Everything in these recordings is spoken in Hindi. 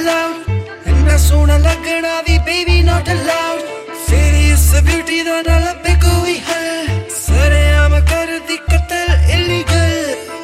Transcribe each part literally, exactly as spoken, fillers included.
allowed ਇੰਨਾ ਸੋਹਣਾ ਲੱਗਣਾ ਵੀ baby not allowed serious beauty ਦਾ ਨਾ ਲੱਭੇ ਕੋਈ ਹੱਲ ਸਰੇਆਮ ਕਰਦੀ ਕਤਲ illegal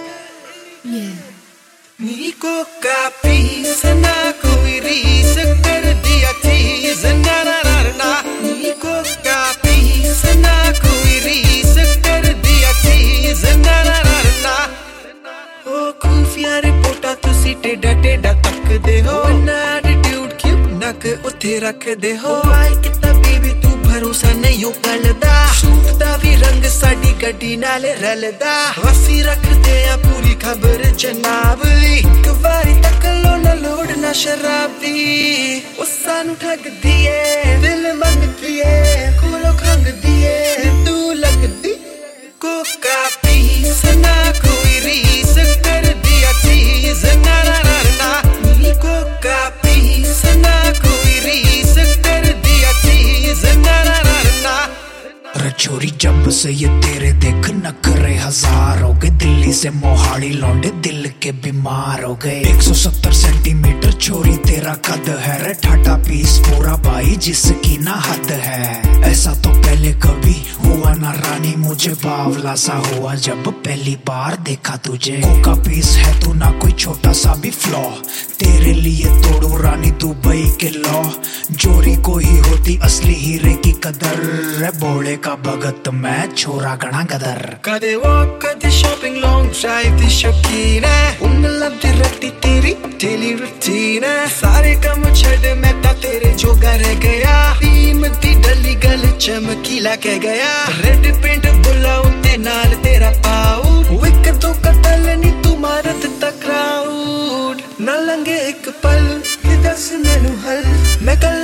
ਨੀ ਕੋਕਾ ਪੀਸ ਨਾ ਕੋਈ ਰੀਸ ਕਰਦੀ ਆ ਚੀਜ਼ ਨਾ ਨਾ ਨਾ ਨਾ ਨੀ ਕੋਕਾ ਪੀਸ ਨਾ ਕੋਈ ਰੀਸ ਕਰਦੀ ਆ ਚੀਜ਼ ਨਾ ਨਾ ਨਾ ਨਾ ਉਹ ਖੂਫੀਆ ਰਿਪੋਰਟਾਂ ਤੁਸੀਂ ਟੇਡਾ ਟੇਡਾ ਤੱਕਦੇ ਹੋ ਨਾ ਐਟੀਟਿਊਡ ਕਿਉਂ ਨੱਕ ਉੱਥੇ ਰੱਖਦੇ ਹੋ ਆਈ ਕਿਤਾ ਬੇਬੀ ਤੂੰ ਭਰੋਸਾ ਨਹੀਂ ਹੋ ਪਲਦਾ ਸੂਟ ਦਾ ਵੀ ਰੰਗ ਸਾਡੀ ਗੱਡੀ ਨਾਲ ਰਲਦਾ ਅਸੀਂ ਰੱਖਦੇ ਆ ਪੂਰੀ ਖਬਰ ਜਨਾਬ ਲਈ ਇੱਕ ਵਾਰੀ ਤੱਕ ਲੋ ਨਾ ਲੋੜ ਨਾ ਸ਼ਰਾਬੀ ਉਹ ਸਾਨੂੰ ਠੱਗਦੀ ਏ ਦਿਲ ਮੰਗਦੀ ਏ ਕੋਲੋਂ ਖੰਗਦੀ ਏ ਤੂੰ ਲੱਗਦੀ ਕੋਕਾ ਪੀਸ ਨਾ ਕੋਈ ਰੀਸ ਕਰਦੀ ਆ ਚੀਜ਼ ਨਾ ਨਾ ਨਾ ਨਾ ਨੀ ਕੋਕਾ ਪੀਸ ਨਾ ਕੋਈ ਰੀਸ ਕਰਦੀ ਆ ਚੀਜ਼ ਨਾ ਨਾ ਨਾ ਨਾ रचोरी जब से ये तेरे देख नखरे हजार हो गए दिल्ली से मोहाली लौंडे दिल के बीमार हो गए एक सौ सत्तर सेंटीमीटर छोरी तेरा कद है रे ठाटा पीस पूरा भाई जिसकी ना हद है ऐसा तो पहले कभी हुआ ना रानी मुझे बावला सा हुआ जब पहली बार देखा तुझे कोका पीस है तू ना कोई छोटा सा भी फ्लॉ तेरे लिए तोड़ू रानी दुबई के लॉ जोरी को ही होती असली हीरे की कदर रे बोले का भगत मैं छोरा गणा गदर कदे walk कदे shopping long drive दी शौकीन है उन लब्धी रखती तेरी daily routine है सारे काम छड़ मैं ता तेरे जोगा रह गया टीम दी डली गल चमकीला कह गया रेड पेंट बुला उत्ते नाल तेरा पाउड विक तो कतल नी तू मारत तक क्राउड ना लंगे एक पल दस मैनू हल मैं